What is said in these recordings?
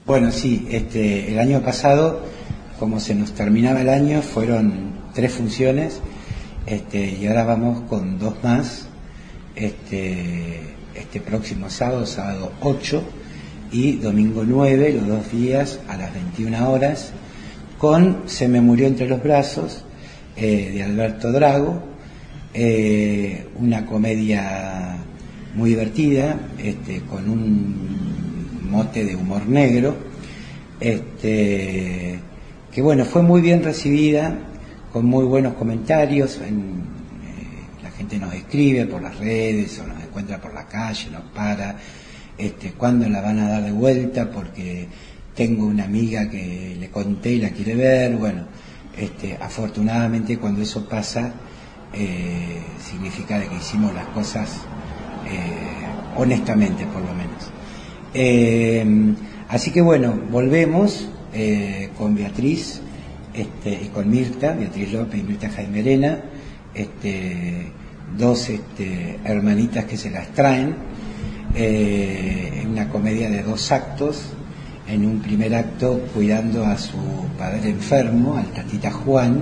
Bueno, sí, el año pasado, como se nos terminaba el año, fueron 3 funciones, y ahora vamos con 2 más, este próximo sábado, sábado 8 y domingo 9, los 2 días a las 21 horas, con Se me murió entre los brazos, de Alberto Drago, una comedia muy divertida, con un mote de humor negro, que bueno, fue muy bien recibida, con muy buenos comentarios. La gente nos escribe por las redes o nos encuentra por la calle, nos para, cuándo la van a dar de vuelta, porque tengo una amiga que le conté y la quiere ver. Bueno, afortunadamente cuando eso pasa, significa de que hicimos las cosas honestamente, por lo menos. Así que bueno, volvemos con Beatriz y con Mirta, Beatriz López y Mirta Jaime Arena, dos hermanitas que se las traen, una comedia de 2 actos. En un primer acto cuidando a su padre enfermo, al tatita Juan,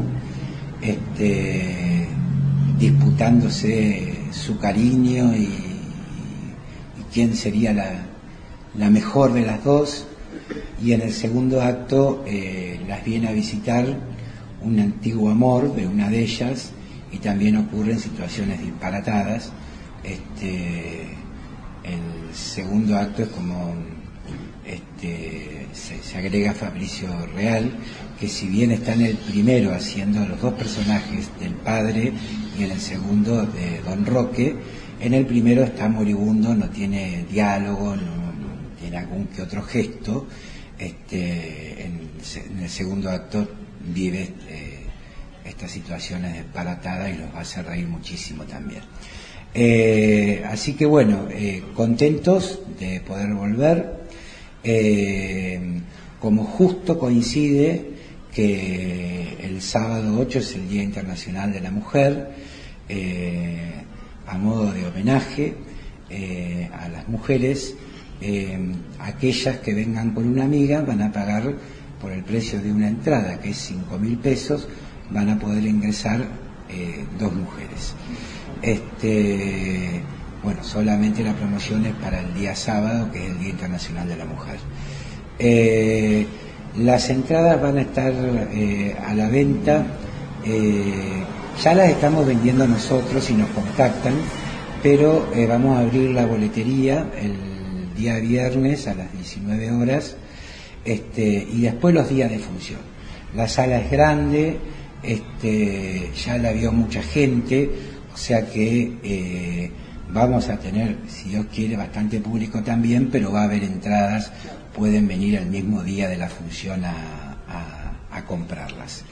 disputándose su cariño y quién sería la mejor de las dos. Y en el segundo acto las viene a visitar un antiguo amor de una de ellas, y también ocurren situaciones disparatadas. El segundo acto es como se agrega Fabricio Real, que si bien está en el primero haciendo los 2 personajes del padre y en el segundo de Don Roque, en el primero está moribundo, no tiene diálogo, no tiene algún que otro gesto. En el segundo acto vive estas situaciones disparatadas y los va a hacer reír muchísimo también. Así que bueno, contentos de poder volver. Como justo coincide que el sábado 8 es el Día Internacional de la Mujer, a modo de homenaje a las mujeres, aquellas que vengan con una amiga van a pagar por el precio de una entrada, que es 5.000 pesos, van a poder ingresar 2 mujeres. Bueno, solamente la promoción es para el día sábado, que es el Día Internacional de la Mujer. Las entradas van a estar a la venta, ya las estamos vendiendo nosotros y nos contactan, pero vamos a abrir la boletería el día viernes a las 19 horas, y después los días de función. La sala es grande, ya la vio mucha gente, o sea que vamos a tener, si Dios quiere, bastante público también, pero va a haber entradas, pueden venir el mismo día de la función a comprarlas.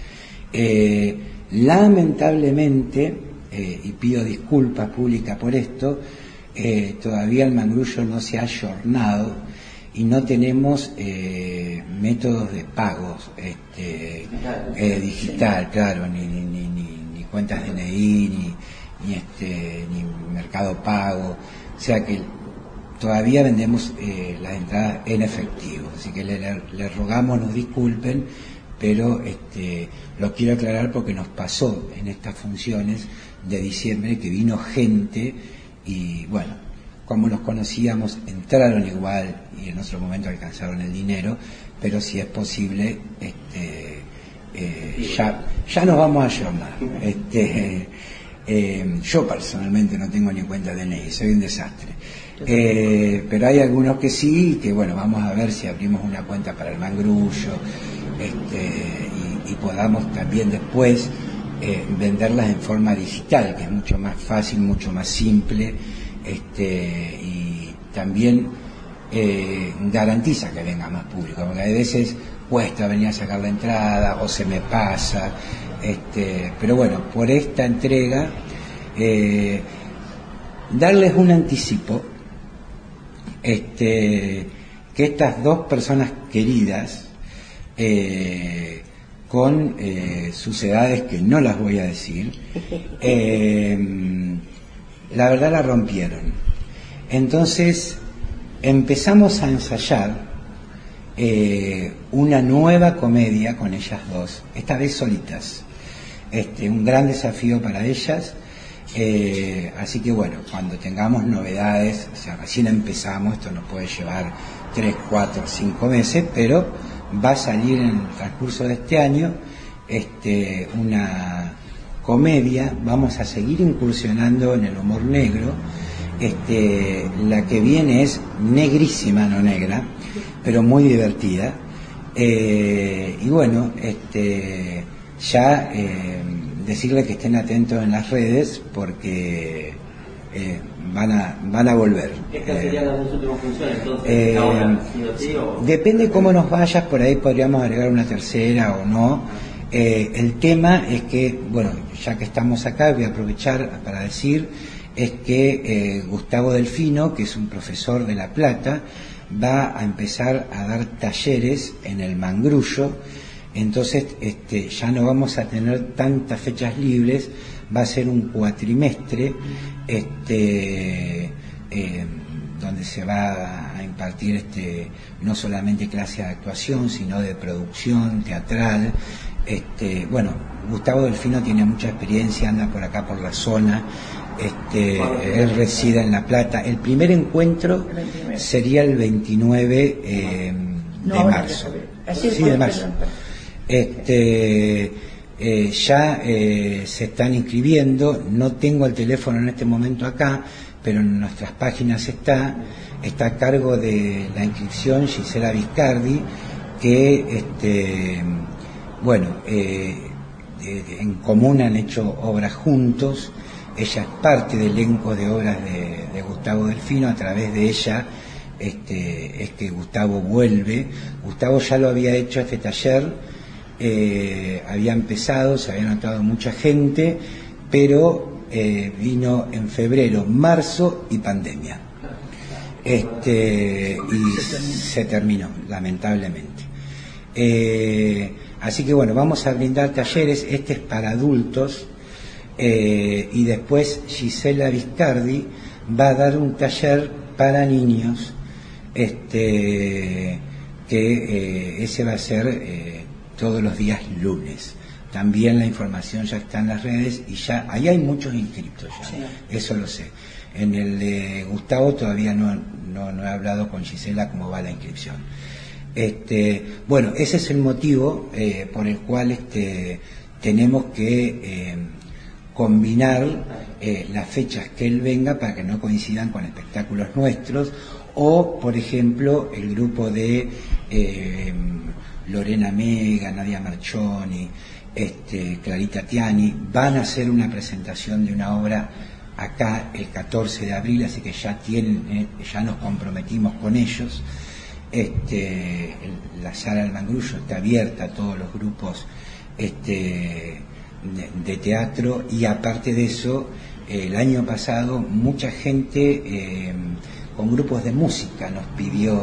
Lamentablemente, y pido disculpas públicas por esto, todavía el Mangrullo no se ha ayornado y no tenemos métodos de pagos digital, claro, ni cuentas DNI, ni Mercado Pago, o sea que todavía vendemos las entradas en efectivo, así que le rogamos nos disculpen, pero lo quiero aclarar porque nos pasó en estas funciones de diciembre que vino gente y bueno, como los conocíamos, entraron igual y en otro momento alcanzaron el dinero, pero si es posible ya nos vamos a ayornar. Yo personalmente no tengo ni cuenta de DNI, soy un desastre, pero hay algunos que sí, que bueno, vamos a ver si abrimos una cuenta para el Mangrullo, y podamos también después venderlas en forma digital, que es mucho más fácil, mucho más simple, y también garantiza que venga más público, porque a veces cuesta venir a sacar la entrada o se me pasa, pero bueno, por esta entrega darles un anticipo, que estas 2 personas queridas, con sus edades que no las voy a decir, la verdad la rompieron. Entonces empezamos a ensayar una nueva comedia con ellas dos, esta vez solitas. Un gran desafío para ellas. Así que bueno, cuando tengamos novedades, o sea, recién empezamos, esto nos puede llevar 3, 4, 5 meses, pero va a salir en el transcurso de este año una comedia. Vamos a seguir incursionando en el humor negro. La que viene es negrísima, no negra, pero muy divertida. Y bueno, ya decirle que estén atentos en las redes porque van a volver. ¿Estas serían las dos últimas funciones entonces? Ahora, ¿sí o sí, o? Depende cómo nos vayas, por ahí podríamos agregar una tercera o no. El tema es que, bueno, ya que estamos acá, voy a aprovechar para decir, es que Gustavo Delfino, que es un profesor de La Plata, va a empezar a dar talleres en el Mangrullo. Entonces ya no vamos a tener tantas fechas libres, va a ser un cuatrimestre donde se va a impartir no solamente clases de actuación, sino de producción teatral. Bueno, Gustavo Delfino tiene mucha experiencia, anda por acá por la zona. Él reside en La Plata. El primer encuentro sería el 29 de marzo. Sí, de marzo. Ya se están inscribiendo. No tengo el teléfono en este momento acá, pero en nuestras páginas está a cargo de la inscripción Gisela Viscardi, que bueno, en común han hecho obras juntos. Ella es parte del elenco de obras de Gustavo Delfino. A través de ella es que Gustavo vuelve. Gustavo ya lo había hecho este taller, había empezado, se había notado mucha gente, pero vino en febrero, marzo y pandemia. Y se terminó, lamentablemente. Así que bueno, vamos a brindar talleres. Este es para adultos. Y después Gisela Viscardi va a dar un taller para niños, que ese va a ser todos los días lunes. También la información ya está en las redes y ya ahí hay muchos inscriptos ya, sí. Eso lo sé. En el de Gustavo todavía no he hablado con Gisela cómo va la inscripción. Bueno, ese es el motivo por el cual tenemos que combinar las fechas que él venga para que no coincidan con espectáculos nuestros, o por ejemplo el grupo de Lorena Mega, Nadia Marchoni, Clarita Tiani van a hacer una presentación de una obra acá el 14 de abril, así que ya nos comprometimos con ellos. La sala del Mangrullo está abierta a todos los grupos de teatro, y aparte de eso, el año pasado mucha gente con grupos de música nos pidió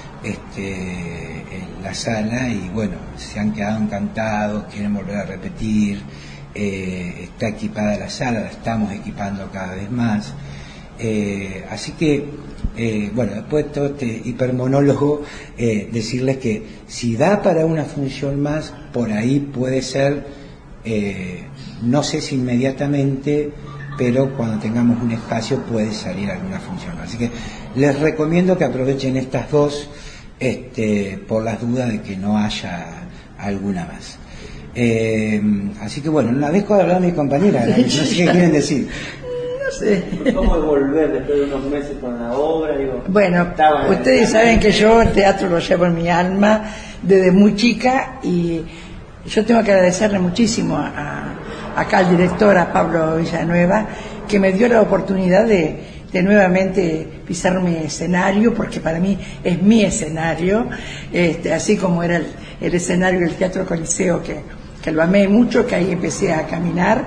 en la sala, y bueno, se han quedado encantados, quieren volver a repetir. Está equipada la sala, la estamos equipando cada vez más. Así que bueno, después de todo este hipermonólogo, decirles que si da para una función más, por ahí puede ser. No sé si inmediatamente, pero cuando tengamos un espacio puede salir alguna función. Así que les recomiendo que aprovechen estas dos, por las dudas de que no haya alguna más. Así que bueno, la dejo de hablar a mi compañera, no sé qué quieren decir. No sé. ¿Cómo es volver después de unos meses con la obra? Bueno, ustedes saben que yo el teatro lo llevo en mi alma desde muy chica, y yo tengo que agradecerle muchísimo acá al director, a Pablo Villanueva, que me dio la oportunidad de nuevamente pisar mi escenario, porque para mí es mi escenario, así como era el escenario del Teatro Coliseo, que lo amé mucho, que ahí empecé a caminar.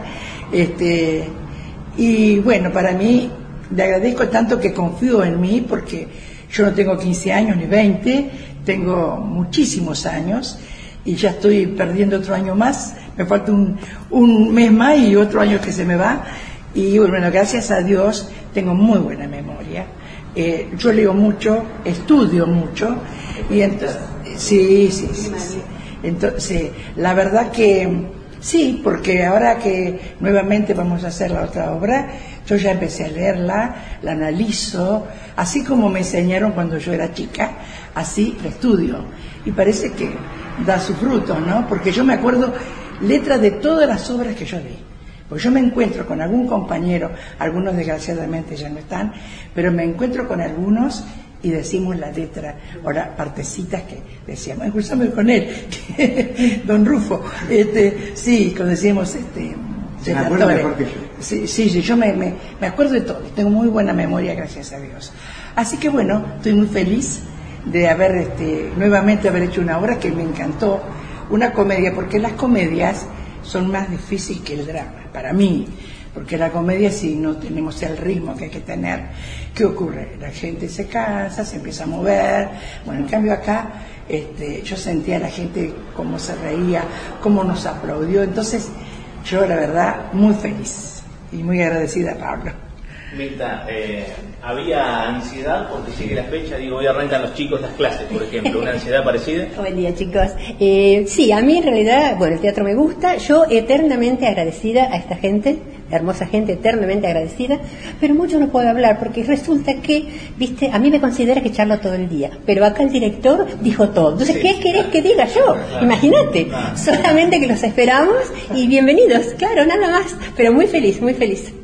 Y bueno, para mí, le agradezco tanto que confío en mí, porque yo no tengo 15 años ni 20, tengo muchísimos años, y ya estoy perdiendo otro año más, me falta un mes más y otro año que se me va. Y bueno, gracias a Dios tengo muy buena memoria. Yo leo mucho, estudio mucho, y entonces Sí. Entonces, la verdad que sí, porque ahora que nuevamente vamos a hacer la otra obra, yo ya empecé a leerla, la analizo, así como me enseñaron cuando yo era chica, así la estudio. Y parece que da su fruto, ¿no? Porque yo me acuerdo letras de todas las obras que yo leí. Porque yo me encuentro con algún compañero, algunos desgraciadamente ya no están, pero me encuentro con algunos y decimos la letra, ahora partecitas que decíamos, incluso con él, don Rufo, sí, cuando decíamos se me acuerda mejor que yo. Sí, yo me acuerdo de todo, tengo muy buena memoria, gracias a Dios. Así que bueno, estoy muy feliz de haber nuevamente haber hecho una obra que me encantó, una comedia, porque las comedias son más difíciles que el drama, para mí, porque la comedia, si no tenemos el ritmo que hay que tener, ¿qué ocurre? La gente se cansa, se empieza a mover. Bueno, en cambio acá yo sentía a la gente cómo se reía, cómo nos aplaudió. Entonces, yo la verdad, muy feliz y muy agradecida a Pablo. Mirta, ¿había ansiedad porque sigue la fecha? Digo, hoy arrancan los chicos las clases, por ejemplo, ¿una ansiedad parecida? Buen día, chicos. Sí, a mí en realidad, bueno, el teatro me gusta, yo eternamente agradecida a esta gente, hermosa gente, eternamente agradecida, pero mucho no puedo hablar porque resulta que, viste, a mí me considera que charlo todo el día, pero acá el director dijo todo. Entonces, ¿qué querés que diga yo? Imagínate, solamente que los esperamos y bienvenidos, claro, nada más, pero muy feliz, muy feliz.